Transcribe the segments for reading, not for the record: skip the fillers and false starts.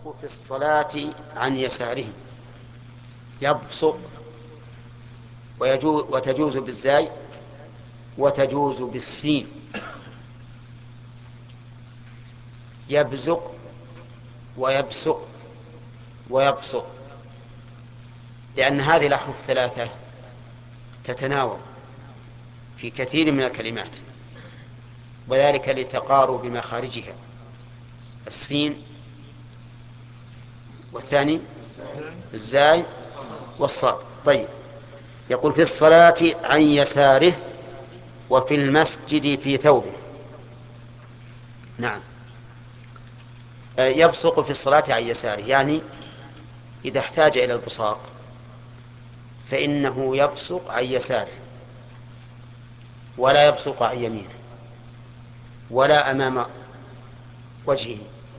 يبصق في الصلاة عن يساره. يبصق وتجوز بالزاي وتجوز بالسين. يبزق ويبسق ويبصق، لأن هذه الأحرف الثلاثة تتناوب في كثير من الكلمات، وذلك لتقارب مخارجها، السين والثاني الزاي والصاد. طيب، يقول في الصلاة عن يساره وفي المسجد في ثوبه. نعم، يبصق في الصلاة عن يساره، يعني إذا احتاج إلى البصاق فإنه يبصق عن يساره، ولا يبصق عن يمينه ولا أمام وجهه.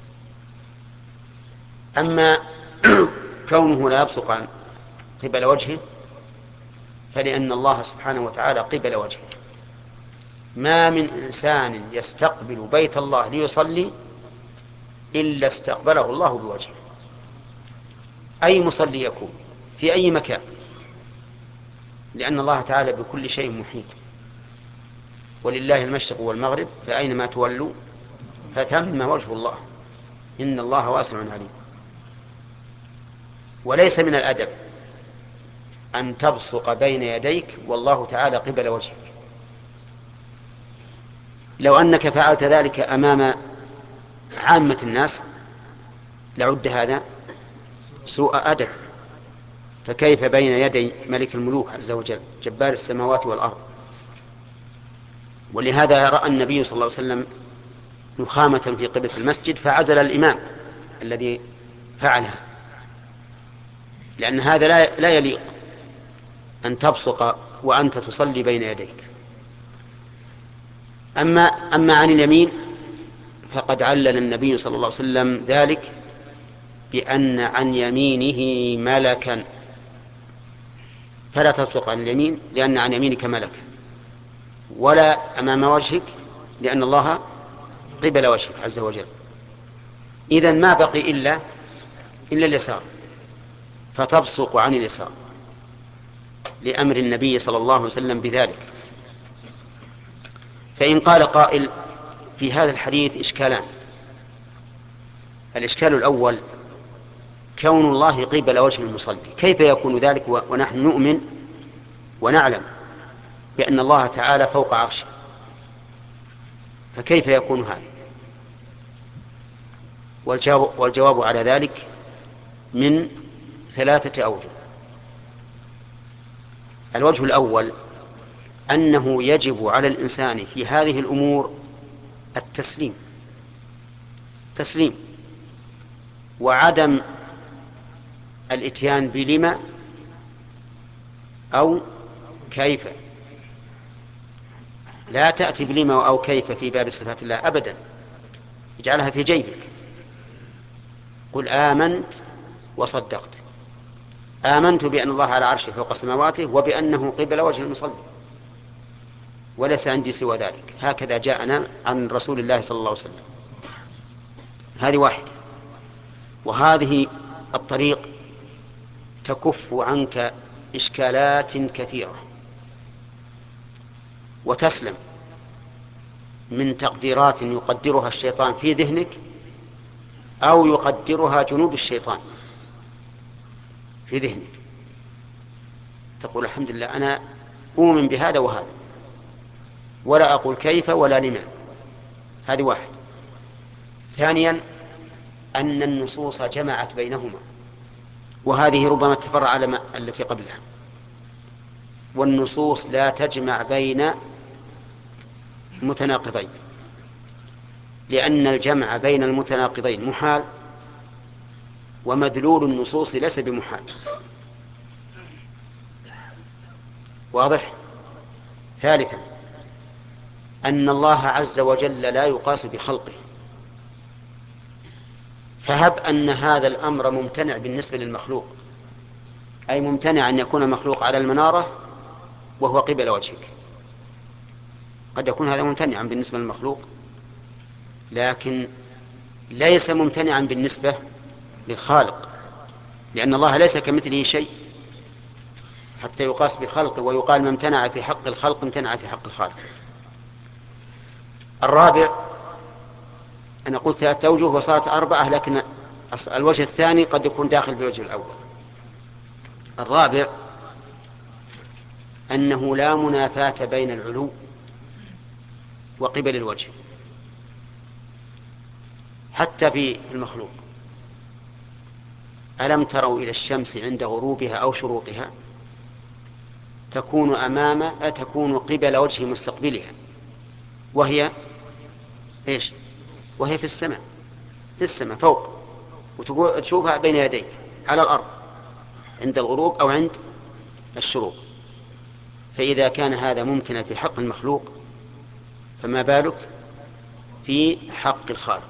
أما كونه لا يبصق عن قبل وجهه فلأن الله سبحانه وتعالى قبل وجهه. ما من إنسان يستقبل بيت الله ليصلي إلا استقبله الله بوجهه، أي مصلي يكون في أي مكان، لأن الله تعالى بكل شيء محيط. ولله المشرق والمغرب فأينما تولوا فثم وجه الله، إن الله واسع عليم. وليس من الأدب أن تبصق بين يديك والله تعالى قبل وجهك. لو أنك فعلت ذلك أمام عامة الناس لعد هذا سوء أدب، فكيف بين يدي ملك الملوك عز وجل جبار السماوات والأرض؟ ولهذا رأى النبي صلى الله عليه وسلم نخامة في قبلة المسجد فعزل الإمام الذي فعلها، لأن هذا لا يليق أن تبصق وأنت تصلي بين يديك. أما عن اليمين فقد علل النبي صلى الله عليه وسلم ذلك بأن عن يمينه ملكا، فلا تبصق عن اليمين لأن عن يمينك ملك، ولا أمام وجهك لأن الله قبل وجهك عز وجل. إذن ما بقي إلا اليسار، فتبصق عن اليسار لأمر النبي صلى الله عليه وسلم بذلك. فإن قال قائل في هذا الحديث إشكالان. الإشكال الأول كون الله قبل وجه المصلي، كيف يكون ذلك ونحن نؤمن ونعلم بأن الله تعالى فوق عرشه؟ فكيف يكون هذا؟ والجواب على ذلك من 3 أوجه. الوجه الأول أنه يجب على الإنسان في هذه الأمور التسليم وعدم الإتيان بلما أو كيف. لا تأتي بلما أو كيف في باب صفات الله أبدا، اجعلها في جيبك. قل آمنت وصدقت، آمنت بأن الله على عرشه فوق سماواته وبأنه قبل وجه المصلي، وليس عندي سوى ذلك، هكذا جاءنا عن رسول الله صلى الله عليه وسلم. هذه واحدة، وهذه الطريق تكف عنك إشكالات كثيرة وتسلم من تقديرات يقدرها الشيطان في ذهنك أو يقدرها جنود الشيطان في ذهنك. تقول الحمد لله أنا أؤمن بهذا وهذا، ولا أقول كيف ولا لما. هذه واحد. ثانيا أن النصوص جمعت بينهما، وهذه ربما تفرع على التي قبلها. والنصوص لا تجمع بين متناقضين، لأن الجمع بين المتناقضين محال، ومدلول النصوص ليس بمحال. واضح؟ ثالثا أن الله عز وجل لا يقاس بخلقه، فهب أن هذا الأمر ممتنع بالنسبة للمخلوق، أي ممتنع أن يكون مخلوق على المنارة وهو قبل وجهك، قد يكون هذا ممتنعا بالنسبة للمخلوق، لكن ليس ممتنعا بالنسبة للخالق، لأن الله ليس كمثله شيء حتى يقاس بخلقه، ويقال ما امتنع في حق الخلق امتنع في حق الخالق. الرابع، أنا قلت 3 أوجه وصارت 4، لكن الوجه الثاني قد يكون داخل بالوجه الأول. الرابع أنه لا منافاة بين العلو وقبل الوجه حتى في المخلوق. ألم تروا إلى الشمس عند غروبها أو شروقها تكون قبل وجه مستقبلها، وهي إيش؟ وهي في السماء، في السماء فوق، وتشوفها بين يديك على الأرض عند الغروب أو عند الشروق. فإذا كان هذا ممكنا في حق المخلوق فما بالك في حق الخالق.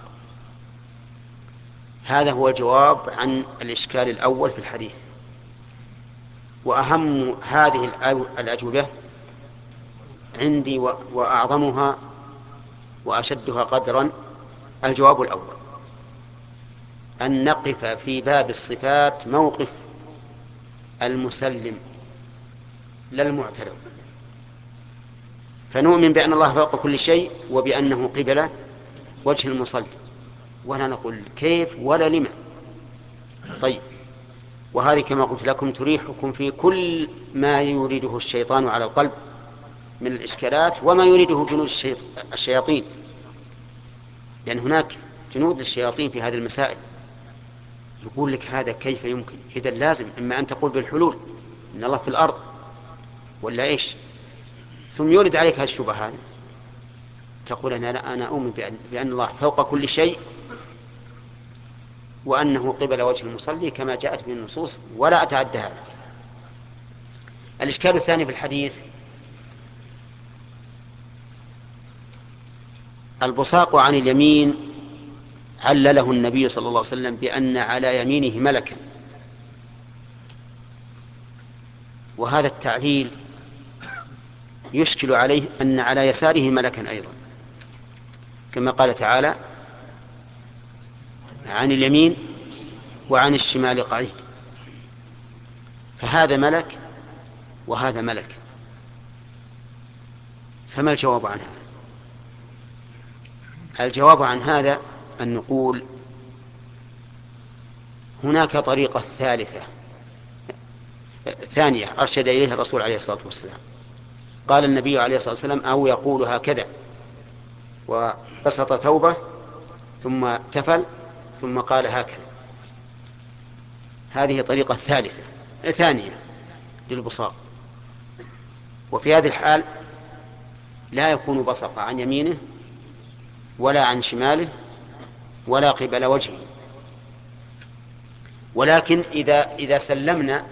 هذا هو الجواب عن الإشكال الأول في الحديث. وأهم هذه الأجوبة عندي وأعظمها وأشدها قدرا الجواب الأول، أن نقف في باب الصفات موقف المسلم لا المعترض، فنؤمن بأن الله فوق كل شيء وبأنه قبل وجه المصلي، ولا نقول كيف ولا لما. طيب، وهذه كما قلت لكم تريحكم في كل ما يريده الشيطان على القلب من الإشكالات وما يريده جنود الشياطين، لأن هناك جنود للشياطين في هذه المسائل. يقول لك هذا كيف يمكن؟ إذا لازم إما أن تقول بالحلول إن الله في الأرض ولا إيش، ثم يورد عليك هذه الشبهات تقول أنا أؤمن بأن الله فوق كل شيء وأنه قبل وجه المصلي كما جاءت به النصوص، ولا أتعدى هذا. الإشكال الثاني في الحديث البصاق عن اليمين، علله النبي صلى الله عليه وسلم بأن على يمينه ملكا، وهذا التعليل يشكل عليه أن على يساره ملكا أيضا، كما قال تعالى عن اليمين وعن الشمال قعيد، فهذا ملك وهذا ملك، فما الجواب عن هذا؟ الجواب عن هذا أن نقول هناك طريقة ثانية أرشد إليها الرسول عليه الصلاة والسلام. قال النبي عليه الصلاة والسلام أو يقول هكذا، وبسط ثوبه ثم تفل ثم قال هكذا. هذه طريقة ثانية للبصاق، وفي هذه الحال لا يكون بصق عن يمينه ولا عن شماله ولا قبل وجهه. ولكن إذا سلمنا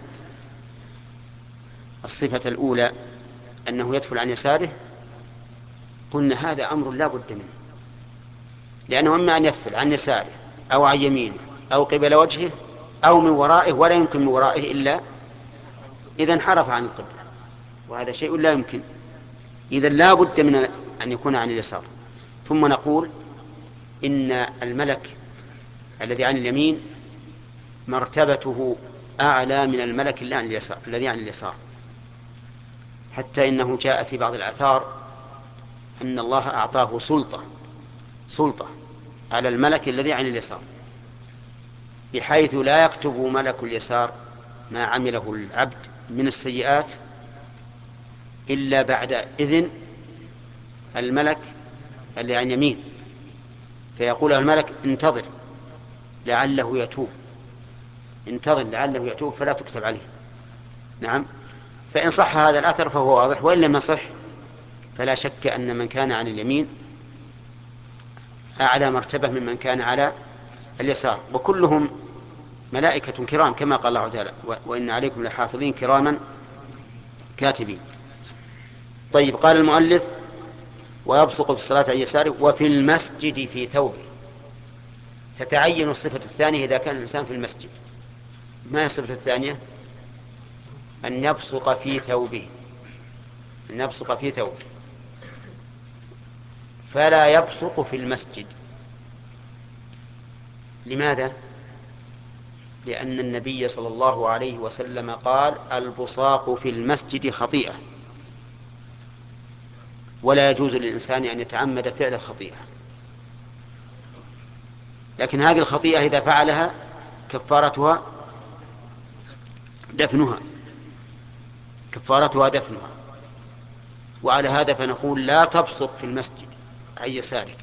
الصفة الأولى أنه يدفل عن يساره قلنا هذا أمر لا بد منه، لأنه إما أن يدفل عن يساره أو عن يمينه أو قبل وجهه أو من ورائه، ولا يمكن من ورائه إلا إذا انحرف عن القبلة، وهذا شيء لا يمكن. إذا لا بد من أن يكون عن اليسار. ثم نقول إن الملك الذي عن اليمين مرتبته أعلى من الملك الذي عن اليسار، حتى إنه جاء في بعض الآثار أن الله أعطاه سلطة على الملك الذي عن اليسار، بحيث لا يكتب ملك اليسار ما عمله العبد من السيئات إلا بعد إذن الملك اللي عن يمين، فيقول له الملك انتظر لعله يتوب فلا تكتب عليه. نعم، فإن صح هذا الأثر فهو واضح، وإن لم يصح فلا شك أن من كان عن اليمين أعلى مرتبة ممن كان على اليسار، وكلهم ملائكة كرام كما قال الله تعالى وإن عليكم لحافظين كراما كاتبين. طيب، قال المؤلف ويبصق في الصلاة عن يساره وفي المسجد في ثوبه. تتعين الصفة الثانية إذا كان الإنسان في المسجد. ما هي الصفة الثانية؟ أن يبصق في ثوبه، فلا يبصق في المسجد. لماذا؟ لأن النبي صلى الله عليه وسلم قال البصاق في المسجد خطيئة، ولا يجوز للإنسان أن يتعمد فعل الخطيئة. لكن هذه الخطيئة إذا فعلها كفارتها دفنها، كفارتها دفنها. وعلى هذا فنقول لا تبصق في المسجد عن يسارك،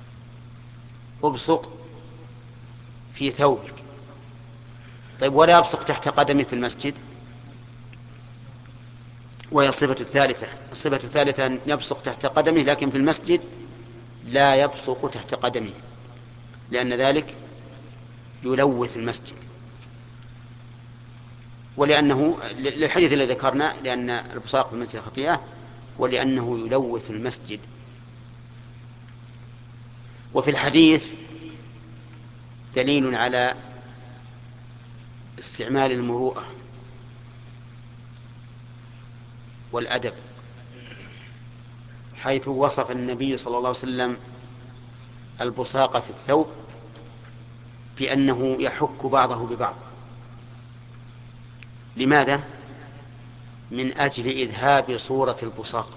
ابصق في ثوبك. طيب ولا يبصق تحت قدمه في المسجد؟ وهي الصفة الثالثة. الصفة الثالثة أن يبصق تحت قدمه، لكن في المسجد لا يبصق تحت قدمه، لأن ذلك يلوث المسجد. ولأنه للحديث الذي ذكرنا، لأن البصاق في المسجد خطيئة، ولأنه يلوث المسجد. وفي الحديث دليل على استعمال المروءة والأدب، حيث وصف النبي صلى الله عليه وسلم البصاق في الثوب بأنه يحك بعضه ببعض. لماذا؟ من أجل إذهاب صورة البصاق،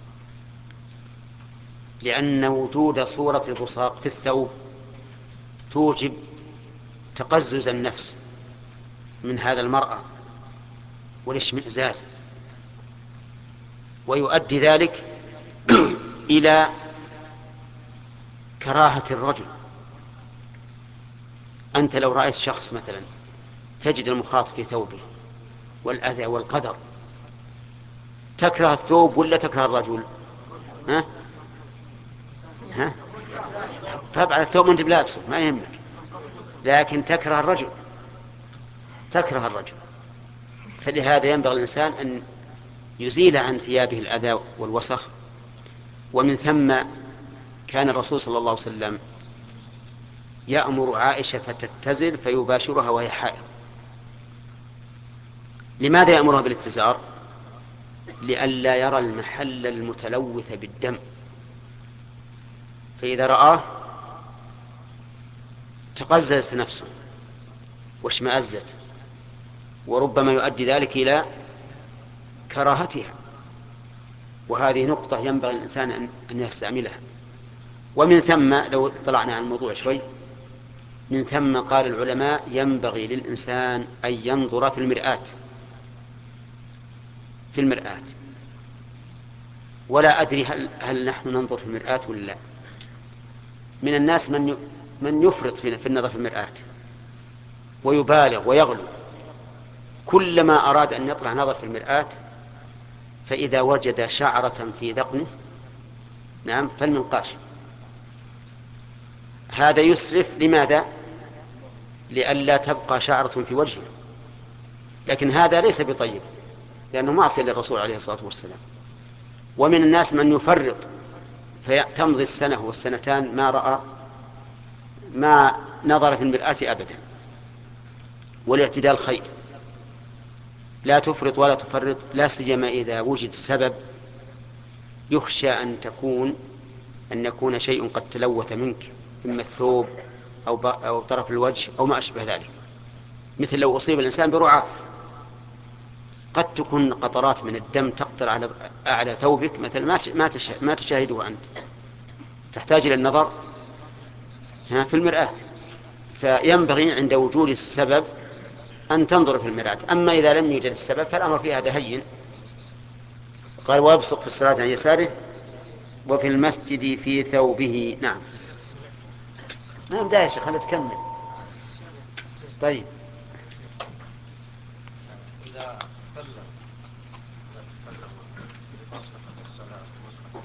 لأن وجود صورة البصاق في الثوب توجب تقزز النفس من هذا المرأة والاشمئزاز، ويؤدي ذلك إلى كراهة الرجل. أنت لو رأيت شخص مثلا تجد المخاط في ثوبه والأذى والقدر، تكره الثوب ولا تكره الرجل؟ ها؟ ها؟ طبعا الثوب أنت بلابسه ما يهمك، لكن تكره الرجل، تكره الرجل. فلهذا ينبغي الإنسان أن يزيل عن ثيابه الأذى والوسخ. ومن ثم كان الرسول صلى الله عليه وسلم يأمر عائشة فتتزل فيباشرها وهي حائض. لماذا يأمرها بالاتزار؟ لئلا يرى المحل المتلوث بالدم، فإذا رآه تقززت نفسه واشمأزت، وربما يؤدي ذلك إلى كراهتها. وهذه نقطة ينبغي الإنسان أن يستعملها. ومن ثم لو طلعنا عن الموضوع شوي، من ثم قال العلماء ينبغي للإنسان أن ينظر في المرآة، في المرآة. ولا أدري هل نحن ننظر في المرآة ولا لا. من الناس من يفرط في النظر في المرآة ويبالغ ويغلو، كلما أراد أن يطلع نظر في المرآة فإذا وجد شعرة في ذقنه، نعم، فالمنقاش. هذا يسرف. لماذا؟ لئلا تبقى شعرة في وجهه. لكن هذا ليس بطيب، لأنه معصية للرسول عليه الصلاة والسلام. ومن الناس من يفرط فتمضي السنة والسنتان ما نظر في المرآة أبدا. والاعتدال خير، لا تفرط ولا تفرط، لا سيما إذا وجد السبب يخشى أن يكون شيء قد تلوث منك، إما الثوب أو طرف الوجه أو ما أشبه ذلك. مثل لو أصيب الإنسان برعاف، قد تكون قطرات من الدم تقطر على أعلى ثوبك مثل ما تشاهده أنت، تحتاج إلى النظر في المرآة. فينبغي عند وجود السبب أن تنظر في المرآة. أما إذا لم يوجد السبب فالأمر في هذا هين. قال ويبصق في الصلاة عن يساره وفي المسجد في ثوبه. نعم، نعم، ده يا شيخ، خلينا تكمل. طيب، إذا تكلم بمصلحة الصلاة ومصلحة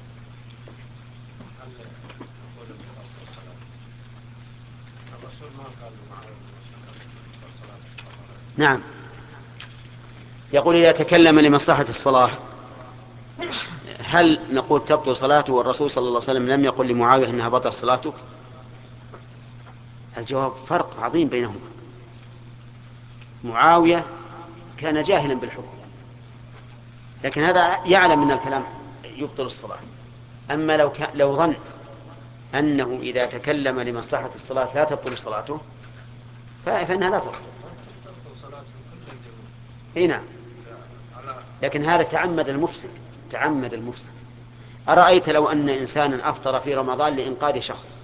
هل نقول بخوف الصلاة؟ الرسول ما قال معاوية الصلاة. نعم، يقول إذا تكلم لمصلحة الصلاة هل نقول تبطل صلاته؟ والرسول صلى الله عليه وسلم لم يقل لمعاوية أنها بطل صلاتك. الجواب فرق عظيم بينهما. معاوية كان جاهلا بالحكم، لكن هذا يعلم أن الكلام يبطل الصلاة. أما لو ظن أنه إذا تكلم لمصلحة الصلاة لا تبطل صلاته فإنها لا تبطل. تبطل صلاتهم كلها يديرون. اي نعم. على لكن هذا تعمد المفسد، تعمد المفسد. أرأيت لو أن إنسانا أفطر في رمضان لإنقاذ شخص،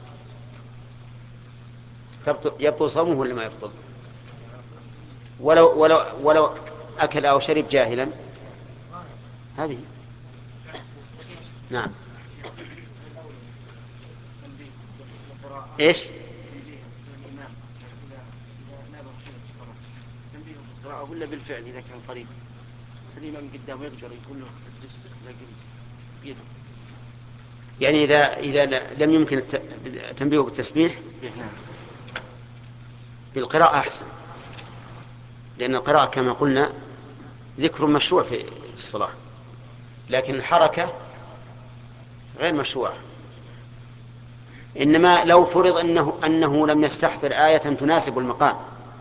يبطل صومه ولا ما يبطل؟ ولو أكل أو شرب جاهلا، هذه. نعم. إيش؟ ولا بالفعل إذا كان قريب الإمام قدامه يقدر يقول له اجلس بيده. يعني إذا لم يمكن التنبيه بالتسبيح، بالقراءة أحسن، لأن القراءة كما قلنا ذكر مشروع في الصلاة، لكن الحركة غير مشروعة. إنما لو فرض أنه لم يستحضر آية تناسب المقام،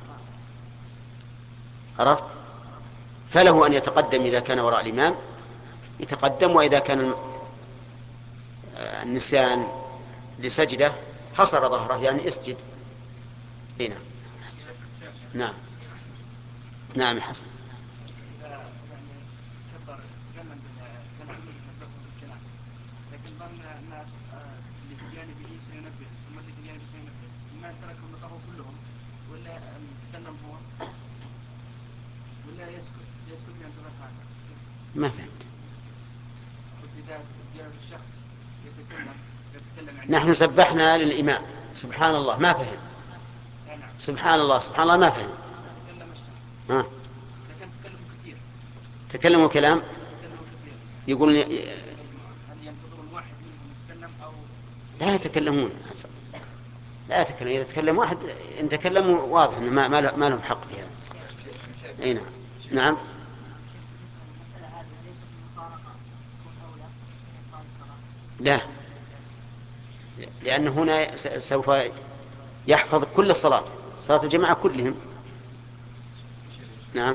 عرفت، فله أن يتقدم إذا كان وراء الإمام يتقدم، وإذا كان النسيان لسجدة حصر ظهره يعني اسجد. هنا. نعم. نعم يا حسن. لكن ظن الناس اللي في جانبه سينبه، ثم اللي في جانبه سينبه، ما تركهم نقروا كلهم ولا يتكلم هو ولا يسكت ينتبه هذا. ما فهمت. إذا جاء الشخص يتكلم نحن سبحنا للإمام سبحان الله، ما فهم. سبحان الله سبحان الله، ما فهم. تكلم الشخص. ها. لكن تكلم كثير. تكلموا كلام. يقول هل ينتظرون واحد منهم يتكلم أو لا يتكلمون، لا يتكلم. إذا تكلم واحد إن تكلموا واضح أنه ما لهم حق فيها. أي نعم. نعم. لا، لأن هنا سوف يحفظ كل الصلاة، صلاة الجماعة كلهم. نعم.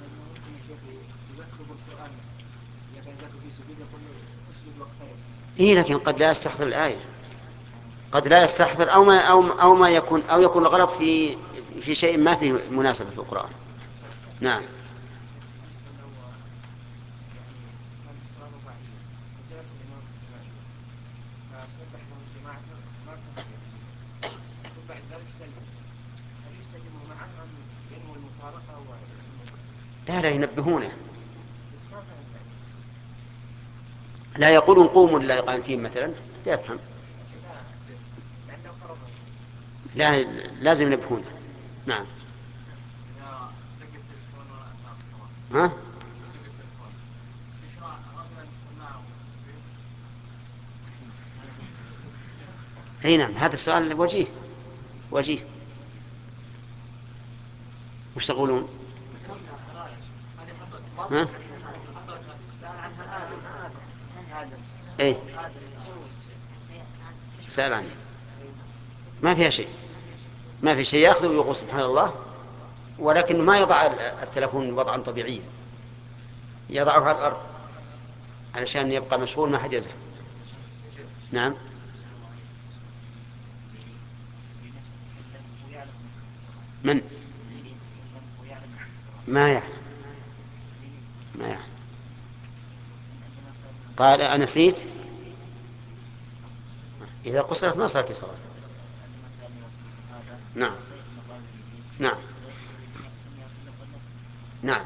إيه، لكن قد لا يستحضر الآية، قد لا يستحضر أو ما يكون الغلط في شيء ما فيه مناسبة في القرآن. نعم. لا ينبهونه، لا يقولون قوموا لله قانتين مثلا، تفهم. لا، لازم ينبهونه. نعم. ها؟ اي نعم، هذا السؤال وجيه. وش تقولون؟ ها؟ اي، سأل عنه، ما فيها شيء، ما في شيء، ياخذ ويقول سبحان الله، ولكن ما يضع التلفون وضعا طبيعيا، يضعه على الأرض علشان يبقى مشغول ما حد يزهق. نعم. من؟ ما يعلم. قال أنسيت، إذا قصرت ما صار في صلاة. نعم. نعم. نعم.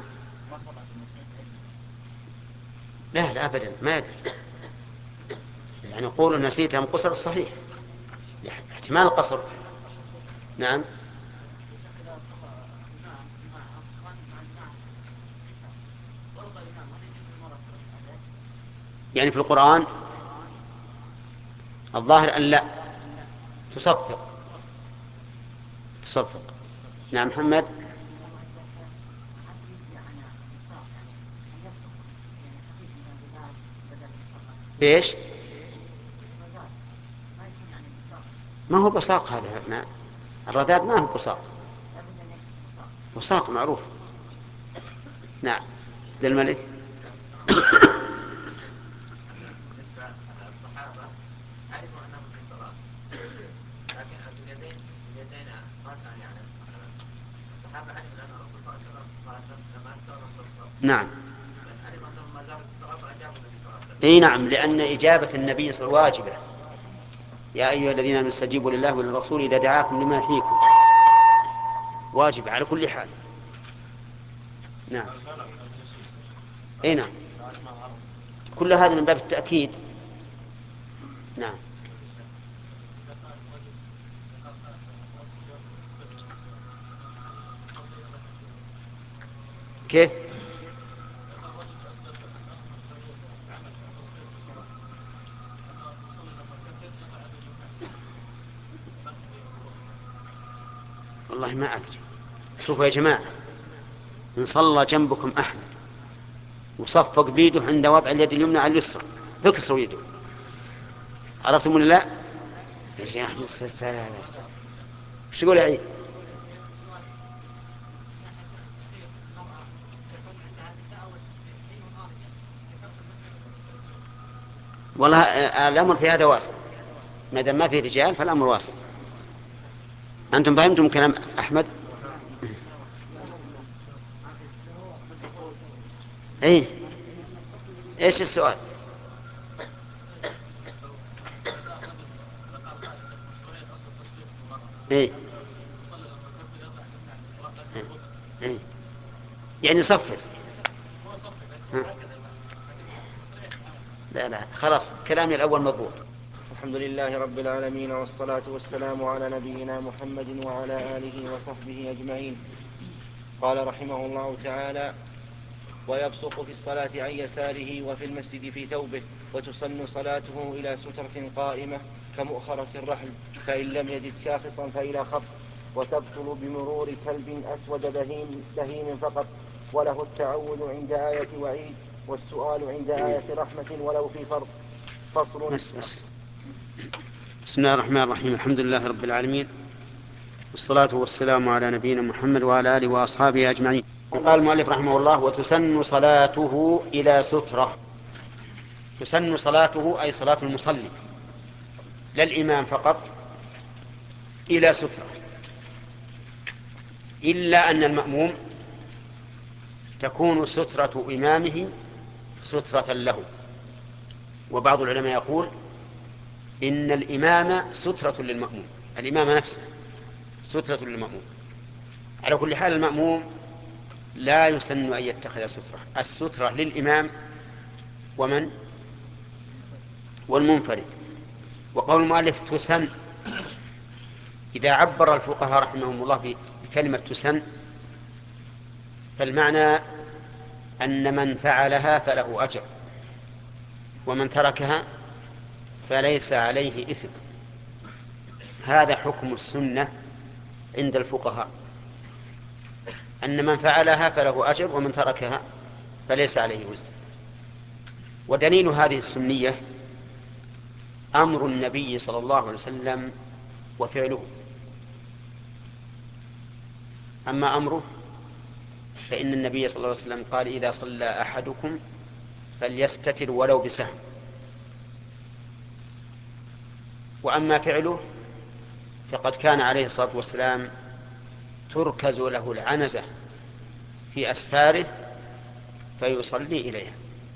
لا أبدا، ما يدري، يعني قول نسيت أم قصر الصحيح، احتمال القصر. نعم. يعني في القرآن الظاهر أن لا تصفق. نعم محمد. ايش؟ ما هو بصاق هذا، ما الرذاذ ما هو بصاق، بصاق معروف. نعم. عبد الملك. بالنسبة للصحابة عرفوا أنهم في صلاة، لكن اليدين رفعان يعني مثلا هذا علم لأن الرسول صلى الله عليه وسلم لما أنكر الصلاة نعم. علم أنهم ما زالت الصلاة فأجابوا النبي صلى الله عليه وسلم. اي نعم، لأن إجابة النبي صلى الله عليه وسلم واجبة. يا أيها الذين آمنوا استجيبوا لله وللرسول إذا دعاكم لما يحييكم، واجب على كل حال. نعم. اي نعم، كل هذا من باب التأكيد. نعم. كيف؟ والله ما أدري. شوفوا يا جماعة، إن صلى جنبكم أحمد وصفق بيده عند وضع اليد اليمنى على اليسرى تكسروا يده، عرفتم ولا لا؟ يا شيخ أحمد السلام، ايش تقول يا عيد؟ والله الأمر في هذا واصل، ما دام ما في رجال فالأمر واصل. أنتم فهمتم كلام أحمد؟ إيه، إيش السؤال؟ إيه؟ إيه؟ يعني صفت. لا لا خلاص، كلامي الأول مضبوط. الحمد لله رب العالمين، والصلاة والسلام على نبينا محمد وعلى آله وصحبه أجمعين. قال رحمه الله تعالى: ويبصق في الصلاة عن يساره وفي المسجد في ثوبه، وتسن صلاته إلى سترة قائمة كمؤخرة الرحل، فإن لم يجد شاخصا فإلى خط، وتبطل بمرور كلب أسود بهيم فقط، وله التعود عند آية وعيد، والسؤال عند آية رحمة ولو في فرض. فصل. بس. بسم الله الرحمن الرحيم، الحمد لله رب العالمين، والصلاة والسلام على نبينا محمد وعلى آله وأصحابه أجمعين. قال المؤلف رحمه الله: وتسن صلاته إلى سترة. تسن صلاته أي صلاة المصلي، لا الإمام فقط، إلى سترة، إلا أن المأموم تكون سترة إمامه سترة له. وبعض العلماء يقول إن الإمام سترة للمأموم، الإمام نفسه سترة للمأموم. على كل حال المأموم لا يسن أن يتخذ سترة، السترة للإمام ومن والمنفرد. وقول المؤلف تسن، إذا عبر الفقهاء رحمهم الله بكلمة تسن فالمعنى أن من فعلها فله أجر، ومن تركها فليس عليه إثم. هذا حكم السنة عند الفقهاء، أن من فعلها فله أجر ومن تركها فليس عليه وزر. ودليل هذه السنية أمر النبي صلى الله عليه وسلم وفعله. أما أمره فإن النبي صلى الله عليه وسلم قال: إذا صلى أحدكم فليستتر ولو بسهم. وأما فعله فقد كان عليه الصلاة والسلام تركز له العنزة في أسفاره فيصلي إليها.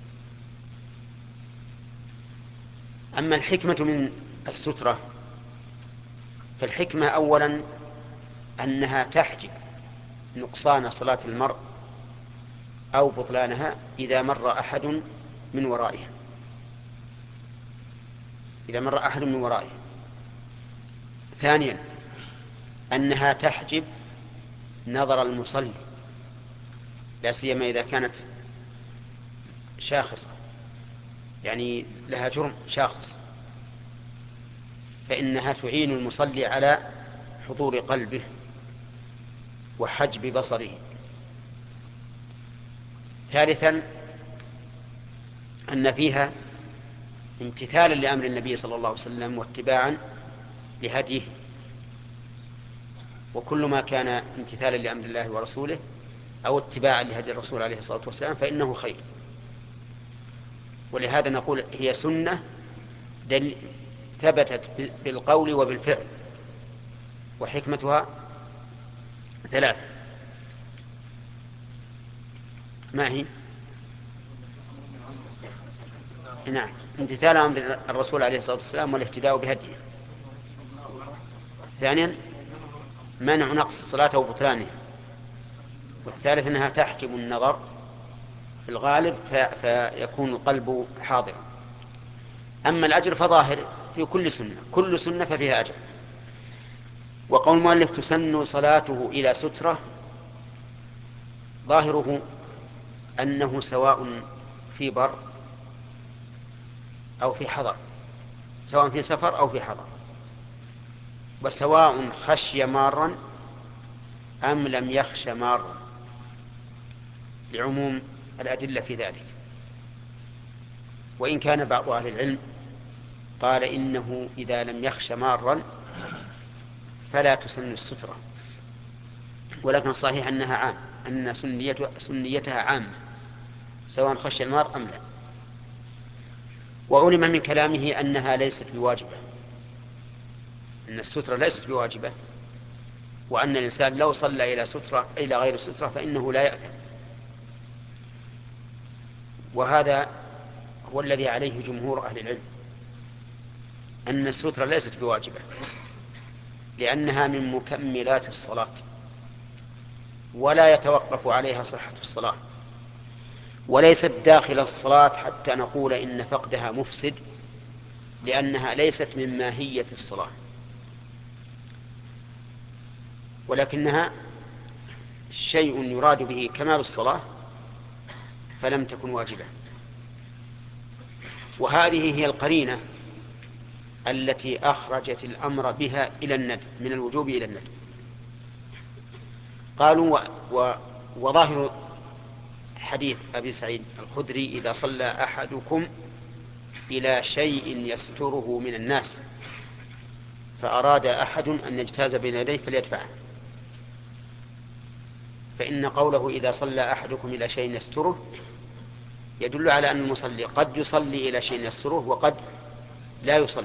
أما الحكمة من السترة فالحكمة أولا أنها تحجب نقصان صلاة المرء أو بطلانها إذا مر أحد من ورائها، إذا مر أحد من ورائه. ثانيا أنها تحجب نظر المصلي، لا سيما إذا كانت شاخصة، يعني لها جرم شاخص، فإنها تعين المصلي على حضور قلبه وحجب بصره. ثالثا أن فيها امتثالا لأمر النبي صلى الله عليه وسلم واتباعا لهديه، وكل ما كان امتثالا لأمر الله ورسوله أو اتباعا لهدي الرسول عليه الصلاة والسلام فإنه خير. ولهذا نقول هي سنة ثبتت بالقول وبالفعل. وحكمتها ثلاثة: ما هي؟ نعم، امتثال أمر الرسول عليه الصلاة والسلام والاهتداء بهديه. ثانيا منع نقص الصلاة وبطلانها. والثالث أنها تحجب النظر في الغالب فيكون القلب حاضرا. أما الأجر فظاهر في كل سنة، كل سنة ففيها أجر. وقول المؤلف تسن صلاته إلى سترة، ظاهره أنه سواء في بر أو في حضر، سواء في سفر أو في حضر، وسواء خشي مارا أم لم يخش مارا، لعموم الأدلة في ذلك. وإن كان بعض أهل العلم قال إنه إذا لم يخش مارا فلا تسن السترة، ولكن الصحيح أنها عام، أن سنيتها عامة سواء خشي المار أم لا. وعلم من كلامه أنها ليست بواجبة، أن السترة ليست بواجبة، وأن الإنسان لو صلى إلى غير سترة فإنه لا يأثم. وهذا هو الذي عليه جمهور أهل العلم، أن السترة ليست بواجبة، لأنها من مكملات الصلاة ولا يتوقف عليها صحة الصلاة، وليست داخل الصلاة حتى نقول إن فقدها مفسد، لأنها ليست من ماهية الصلاة، ولكنها شيء يراد به كمال الصلاة فلم تكن واجبة. وهذه هي القرينة التي أخرجت الأمر بها إلى الندب، من الوجوب إلى الندب. قالوا وظاهر حديث أبي سعيد الخدري إذا صلى أحدكم إلى شيء يستره من الناس فأراد أحد أن يجتاز بين يديه فليدفعه، فإن قوله إذا صلى أحدكم إلى شيء يستره يدل على أن المصلي قد يصلي إلى شيء يستره وقد لا يصلي،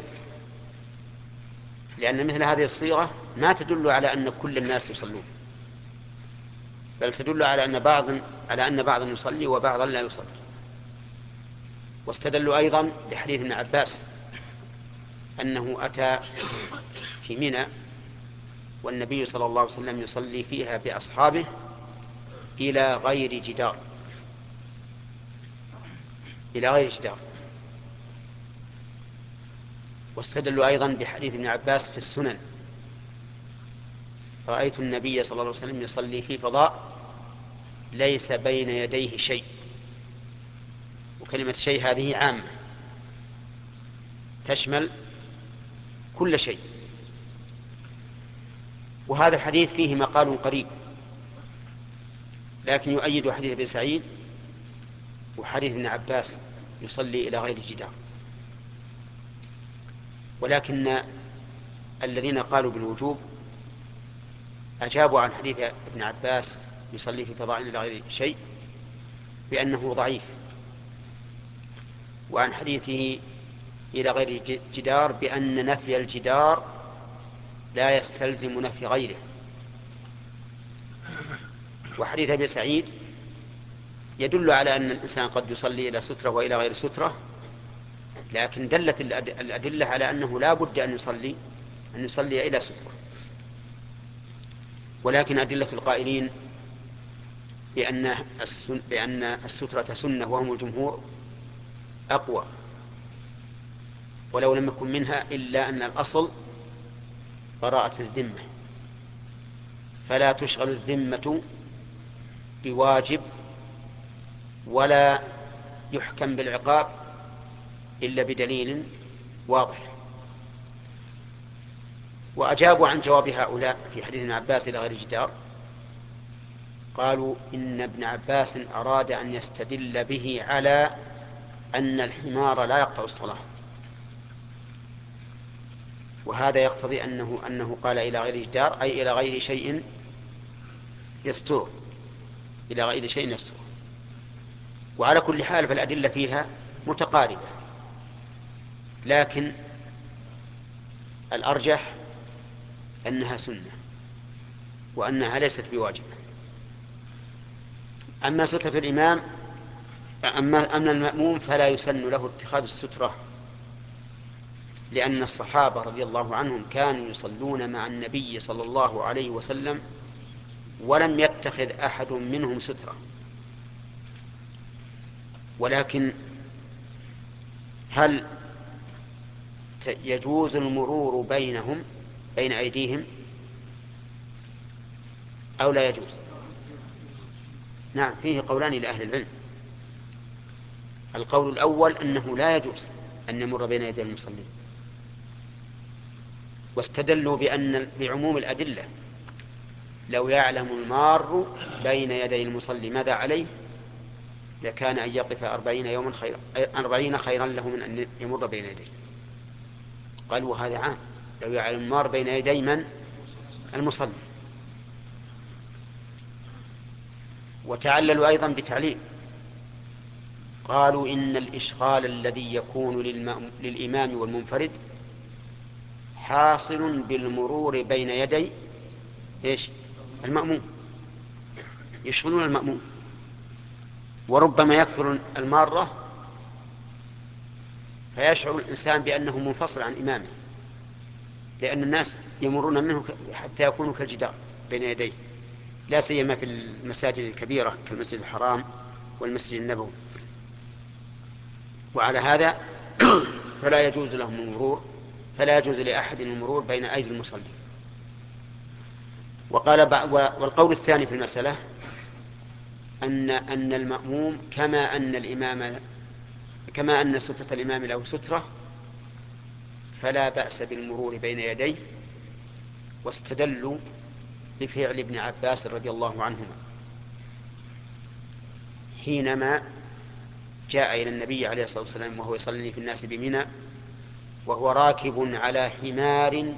لأن مثل هذه الصيغة ما تدل على أن كل الناس يصلون، بل تدل على أن بعضا يصلي وبعضا لا يصلي. واستدلوا أيضا بحديث ابن عباس أنه أتى في منى والنبي صلى الله عليه وسلم يصلي فيها بأصحابه إلى غير جدار، إلى غير جدار. واستدلوا أيضا بحديث ابن عباس في السنن رأيت النبي صلى الله عليه وسلم يصلي في فضاء ليس بين يديه شيء، وكلمة شيء هذه عامة تشمل كل شيء. وهذا الحديث فيه مقال قريب، لكن يؤيد حديث ابن سعيد وحديث ابن عباس يصلي إلى غير جدار. ولكن الذين قالوا بالوجوب أجابوا عن حديث ابن عباس يصلي في فضاء إلى غير شيء بأنه ضعيف، وعن حديثه إلى غير جدار بأن نفي الجدار لا يستلزم نفي غيره. وحديث ابن سعيد يدل على أن الإنسان قد يصلي إلى سترة وإلى غير سترة، لكن دلت الأدلة على أنه لا بد أن يصلي إلى سترة. ولكن أدلة القائلين بأن السترة سنة وهم الجمهور أقوى، ولو لم يكن منها إلا أن الأصل براءة الذمة، فلا تشغل الذمة بواجب ولا يحكم بالعقاب إلا بدليل واضح. وأجابوا عن جواب هؤلاء في حديث ابن عباس إلى غير جدار، قالوا إن ابن عباس أراد أن يستدل به على أن الحمار لا يقطع الصلاة، وهذا يقتضي أنه قال إلى غير جدار أي إلى غير شيء يستره، إلى غير شيء يستره. وعلى كل حال فالأدلة فيها متقاربة، لكن الأرجح أنها سنة وأنها ليست بواجبة. أما سترة الإمام أما المأموم فلا يسن له اتخاذ السترة، لأن الصحابة رضي الله عنهم كانوا يصلون مع النبي صلى الله عليه وسلم ولم يتخذ أحد منهم سترة. ولكن هل يجوز المرور بينهم بين أيديهم أو لا يجوز؟ نعم، فيه قولان لأهل العلم. القول الأول أنه لا يجوز أن يمر بين يدي المصلين، واستدلوا بعموم الأدلة: لو يعلم المار بين يدي المصلي ماذا عليه لكان أن يقف 40 خيرا له من أن يمر بين يديه. قالوا هذا عام، لو يعلم المار بين يدي من؟ المصلي. وتعللوا أيضا بتعليل، قالوا إن الإشغال الذي يكون للإمام والمنفرد حاصل بالمرور بين يدي المأموم، يشغلون المأموم، وربما يكثر المارة فيشعر الإنسان بأنه منفصل عن إمامه، لأن الناس يمرون منه حتى يكونوا كالجدار بين يديه، لا سيما في المساجد الكبيرة كالمسجد الحرام والمسجد النبوي. وعلى هذا فلا يجوز لهم المرور، فلا يجوز لأحد المرور بين أيدي المصلين. والقول الثاني في المسألة أن المأموم كما أن سترة الإمام له سترة فلا بأس بالمرور بين يديه، واستدلوا بفعل ابن عباس رضي الله عنهما حينما جاء إلى النبي عليه الصلاة والسلام وهو يصلي في الناس بمنى وهو راكب على حمار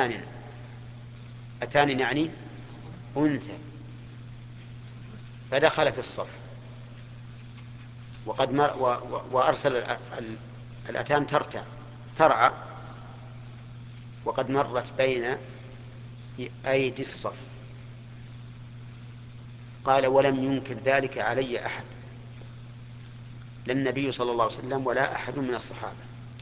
أتان يعني أنثى، فدخل في الصف وأرسل الأتان ترعى وقد مرت بين أيدي الصف. قال: ولم ينكر ذلك علي أحد، لا النبي صلى الله عليه وسلم ولا أحد من الصحابة.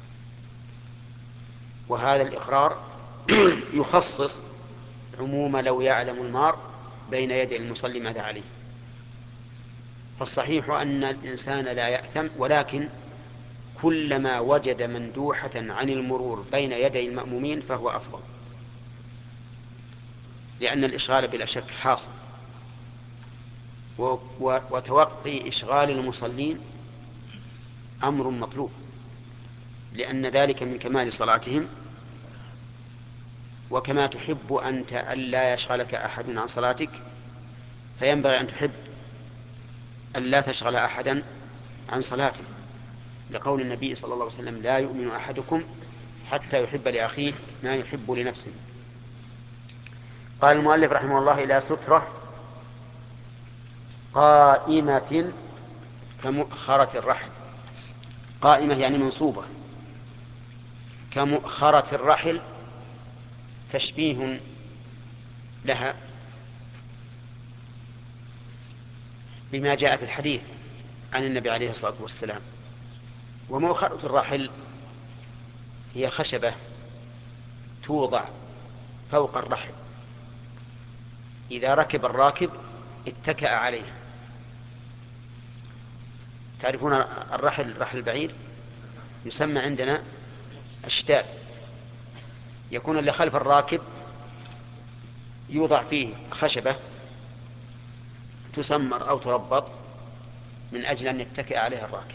وهذا الإقرار يخصص عموم لو يعلم المار بين يدي المصلي ماذا عليه. فالصحيح أن الإنسان لا يأثم، ولكن كلما وجد مندوحة عن المرور بين يدي المأمومين فهو أفضل، لأن الإشغال بلا شك حاصل، وتوقي إشغال المصلين أمر مطلوب، لأن ذلك من كمال صلاتهم. وكما تحب أنت ألا يشغلك أحد عن صلاتك فينبغي أن تحب ألا تشغل أحدا عن صلاته، لقول النبي صلى الله عليه وسلم: لا يؤمن أحدكم حتى يحب لأخيه ما يحب لنفسه. قال المؤلف رحمه الله: إلى سترة قائمة كمؤخرة الرحل. قائمة يعني منصوبة، كمؤخرة الرحل تشبيه لها بما جاء في الحديث عن النبي عليه الصلاة والسلام. ومؤخرة الرحل هي خشبة توضع فوق الرحل، إذا ركب الراكب اتكأ عليها. تعرفون رحل البعير يسمى عندنا أشداد، يكون اللي خلف الراكب يوضع فيه خشبة تسمر أو تربط من أجل أن يتكئ عليها الراكب،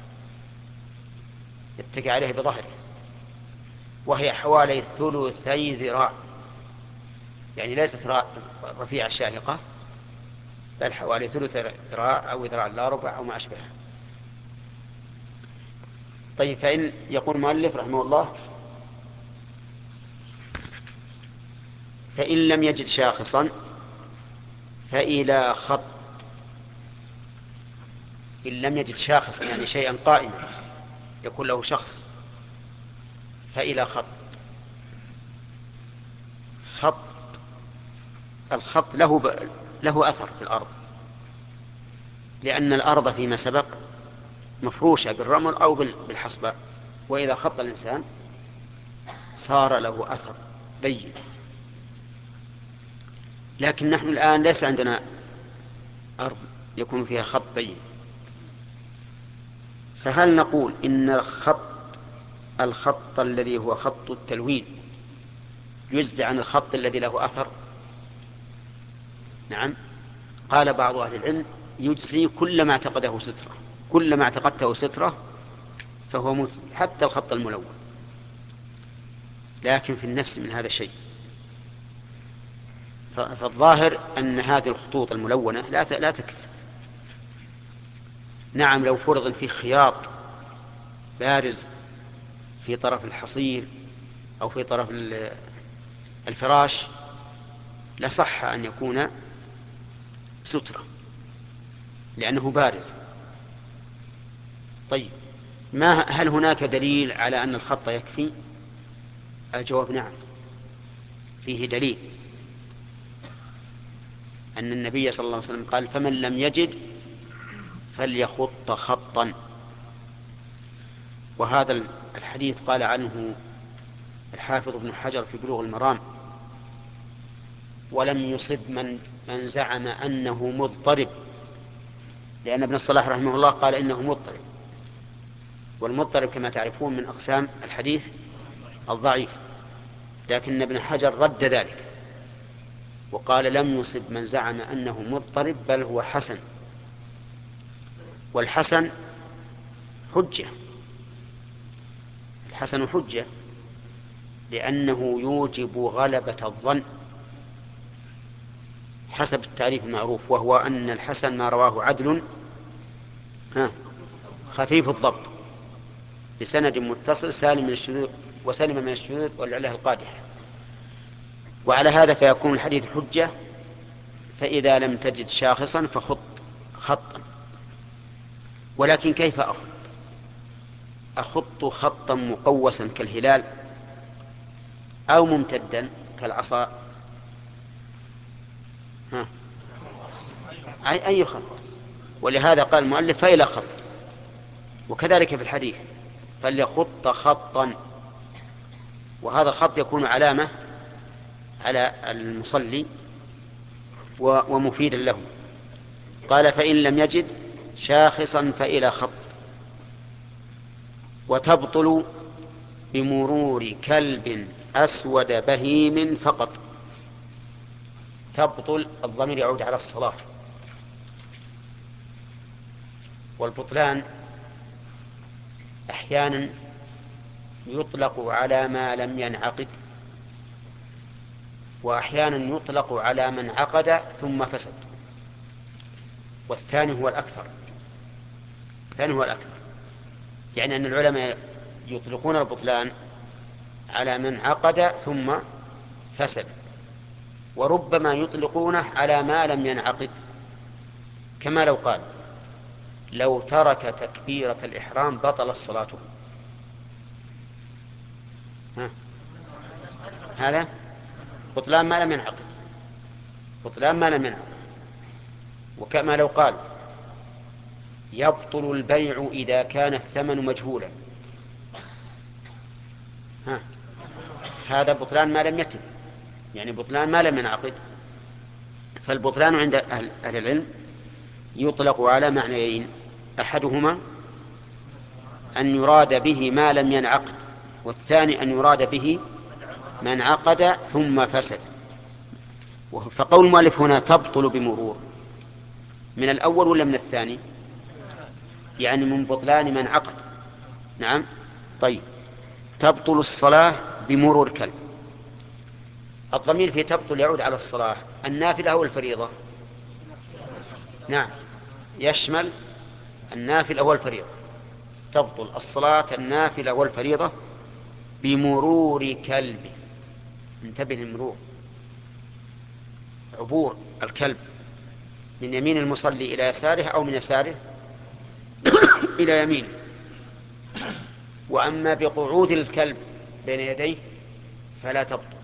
يتكئ عليها بظهره، وهي حوالي 3 ذراع، يعني ليست رفيعة شاهقة، بل حوالي 3 ذراع أو ذراع لا ربع أو ما أشبهه. طيب، فإن يقول المؤلف رحمه الله: فإن لم يجد شاخصا فإلى خط. إن لم يجد شاخصا يعني شيئا قائما يكون له شخص، فإلى خط. الخط له أثر في الأرض، لأن الأرض فيما سبق مفروشة بالرمل أو بالحصباء، وإذا خط الإنسان صار له أثر بين. لكن نحن الآن ليس عندنا أرض يكون فيها خط بين، فهل نقول إن الخط الذي هو خط التلوين يجزي عن الخط الذي له أثر؟ نعم، قال بعض أهل العلم يجزي كل ما اعتقده سترة، كل ما اعتقدته سترة فهو مجزي، حتى الخط الملون. لكن في النفس من هذا شيء، فالظاهر أن هذه الخطوط الملونة لا تكفي. نعم، لو فرض فيه خياط بارز في طرف الحصير أو في طرف الفراش لصح أن يكون سترة لأنه بارز. طيب، هل هناك دليل على أن الخط يكفي؟ الجواب نعم، فيه دليل أن النبي صلى الله عليه وسلم قال: فمن لم يجد فليخط خطا. وهذا الحديث قال عنه الحافظ ابن حجر في بلوغ المرام: ولم يصب من زعم أنه مضطرب، لأن ابن الصلاح رحمه الله قال إنه مضطرب، والمضطرب كما تعرفون من أقسام الحديث الضعيف، لكن ابن حجر رد ذلك وقال: لم يصب من زعم أنه مضطرب، بل هو حسن. والحسن حجة، الحسن حجة لأنه يوجب غلبة الظن حسب التعريف المعروف، وهو أن الحسن ما رواه عدل خفيف الضبط بسند متصل سالم من الشذوذ وسلم من الشذوذ والعلة القادحة. وعلى هذا فيكون الحديث حجة. فإذا لم تجد شاخصا فخط خطا. ولكن كيف أخط خطا مقوسا كالهلال أو ممتدا كالعصا؟ أي خط. ولهذا قال المؤلف: فإلى خط. وكذلك في الحديث: فليخط خطا. وهذا الخط يكون علامة على المصلي ومفيدا له. قال: فإن لم يجد شاخصا فإلى خط. وتبطل بمرور كلب أسود بهيم فقط. تبطل، الضمير يعود على الصلاة. والبطلان أحيانا يطلق على ما لم ينعقد، وأحيانا يطلق على من عقد ثم فسد، والثاني هو الأكثر. يعني أن العلماء يطلقون البطلان على من عقد ثم فسد، وربما يطلقونه على ما لم ينعقد، كما لو قال: لو ترك تكبيرة الإحرام بطل صلاته. هذا بطلان ما لم ينعقد، وكما لو قال: يبطل البيع إذا كان الثمن مجهولا. هذا بطلان ما لم يتم، يعني بطلان ما لم ينعقد. فالبطلان عند أهل العلم يطلق على معنيين: أحدهما أن يراد به ما لم ينعقد، والثاني أن يراد به ما انعقد ثم فسد. فقول المؤلف هنا تبطل بمرور، من الأول ولا من الثاني؟ يعني من بطلان من عقد. نعم. طيب، تبطل الصلاة بمرور كلب. الضمير في تبطل يعود على الصلاة النافلة أو الفريضة؟ نعم، يشمل النافلة والفريضة. تبطل الصلاة النافلة والفريضة بمرور كلب. انتبه للمرور، عبور الكلب من يمين المصلي إلى يساره أو من يساره إلى يمينه. وأما بقعود الكلب بين يديه فلا تبطل.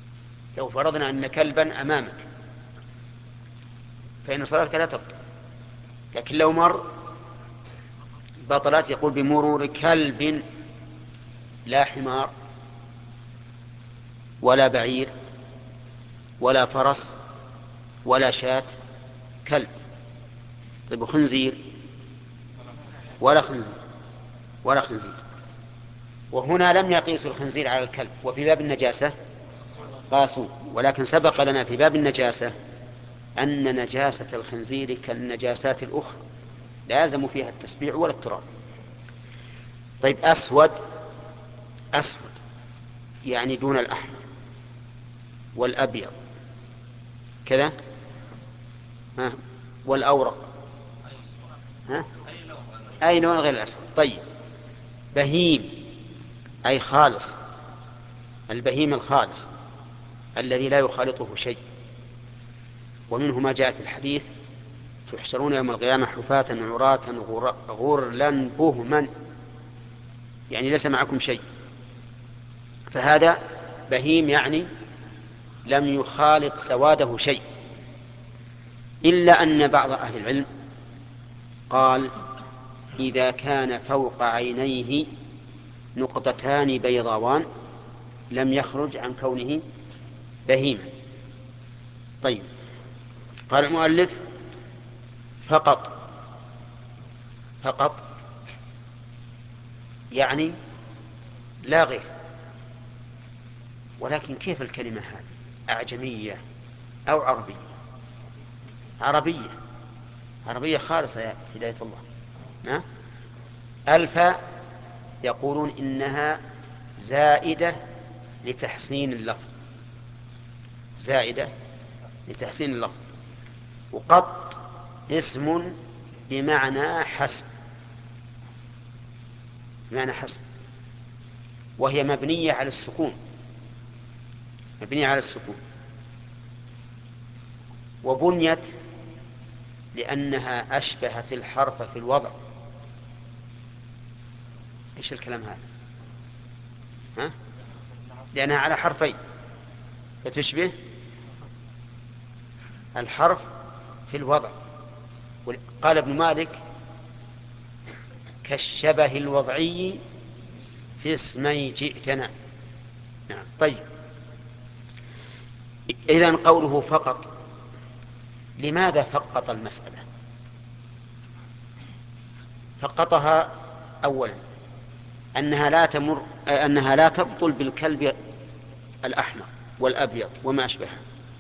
لو فرضنا أن كلبا أمامك فإن صلاتك لا تبطل، لكن لو مر بطلت. يقول بمرور كلب لا حمار ولا بعير ولا فرس ولا شاة، كلب. طيب وخنزير؟ ولا خنزير، ولا خنزير. وهنا لم يقيسوا الخنزير على الكلب. وفي باب النجاسة قاسوا، ولكن سبق لنا في باب النجاسة أن نجاسة الخنزير كالنجاسات الأخرى لا يلزم فيها التسبيع ولا التراب. طيب أسود، أسود يعني دون الأحمر والأبيض كذا، ها، والأورق، ها، أي لون غير الأسود. طيب بهيم أي خالص، البهيم الخالص الذي لا يخالطه شيء. ومنه ما جاء في الحديث: تحشرون يوم القيامة حفاة عراة غرلا بهما، يعني ليس معكم شيء. فهذا بهيم يعني لم يخالط سواده شيء، إلا أن بعض أهل العلم قال: إذا كان فوق عينيه نقطتان بيضاوان لم يخرج عن كونه بهيما. طيب قال المؤلف: فقط، فقط يعني لا غير. ولكن كيف الكلمة هذه؟ أعجمية أو عربية؟ عربية، عربية خالصة يا هداية الله. نعم. الفاء يقولون إنها زائدة لتحسين اللفظ، زائدة لتحسين اللفظ. وقط اسم بمعنى حسب، بمعنى حسب، وهي مبنية على السكون، مبنية على السكون. وبنيت لأنها أشبهت الحرف في الوضع. إيش الكلام هذا؟ ها؟ لأنها على حرفين فتشبه الحرف في الوضع. قال ابن مالك: كالشبه الوضعي في اسمي جئتنا. نعم. طيب إذن قوله فقط، لماذا فقط المسألة؟ فقطها أولا أنها لا تبطل بالكلب الأحمر والأبيض وما أشبهه.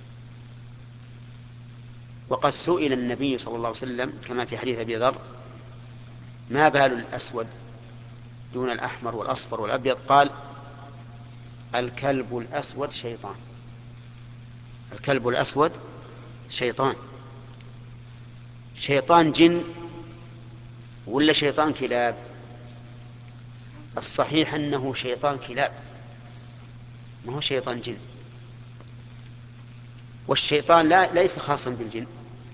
وقد سئل النبي صلى الله عليه وسلم كما في حديث أبي ذر: ما بال الأسود دون الأحمر والأصفر والأبيض؟ قال: الكلب الأسود شيطان. الكلب الأسود شيطان. شيطان جن ولا شيطان كلاب؟ الصحيح أنه شيطان كلاب، ما هو شيطان جن. والشيطان ليس خاصا بالجن.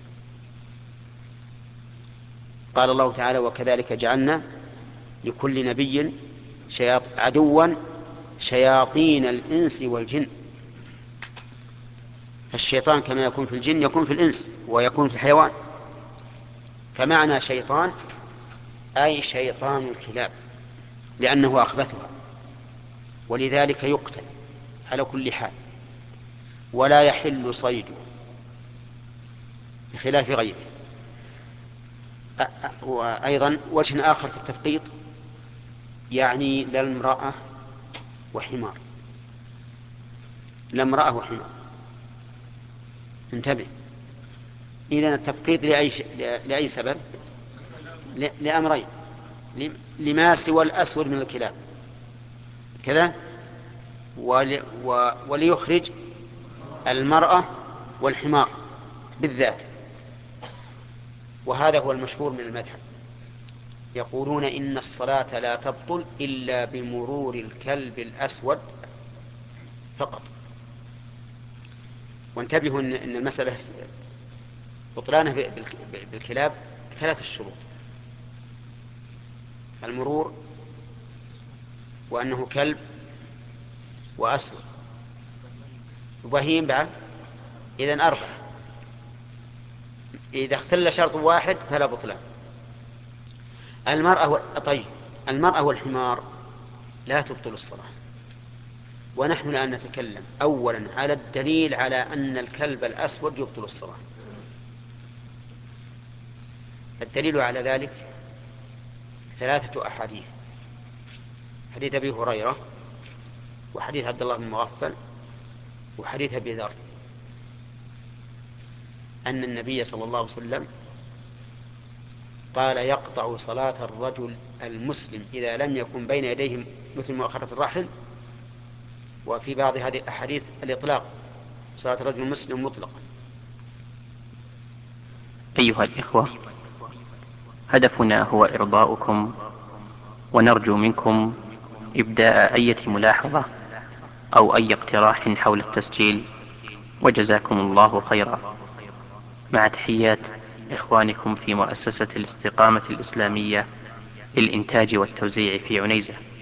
قال الله تعالى: وكذلك جعلنا لكل نبي عدوا شياطين الإنس والجن. فالشيطان كما يكون في الجن يكون في الإنس ويكون في الحيوان. فمعنى شيطان أي شيطان الكلاب، لأنه أخبثها، ولذلك يقتل على كل حال ولا يحل صيده بخلاف غيره. وأيضا وجه آخر في التفقيط يعني لا امرأة وحمار، لا امرأة وحمار. انتبه، إذن التفقيط لأي سبب؟ لأمرين: لما سوى الأسود من الكلاب كذا، وليخرج المرأة والحمار بالذات. وهذا هو المشهور من المذهب، يقولون إن الصلاة لا تبطل إلا بمرور الكلب الأسود فقط. وانتبهوا أن المسألة بطلانه بالكلاب 3 شروط: المرور، وأنه كلب، وأسود، وبهيم بعد. إذن 4. إذا اختل شرط واحد فلا بطلان. طيب المرأة والحمار لا تبطل الصلاة. ونحن الآن نتكلم أولا على الدليل على أن الكلب الأسود يبطل الصلاة. الدليل على ذلك 3 أحاديث: حديث أبي هريرة، وحديث عبد الله بن مغفل، وحديث أبي ذر، أن النبي صلى الله عليه وسلم قال: يقطع صلاة الرجل المسلم إذا لم يكن بين يديه مثل مؤخرة الرحل. وفي بعض هذه الأحاديث الإطلاق، صلاة الرجل المسلم مطلقا. أيها الإخوة، هدفنا هو إرضاؤكم، ونرجو منكم إبداء أي ملاحظة أو أي اقتراح حول التسجيل، وجزاكم الله خيرا. مع تحيات إخوانكم في مؤسسة الاستقامة الإسلامية للإنتاج والتوزيع في عنيزة.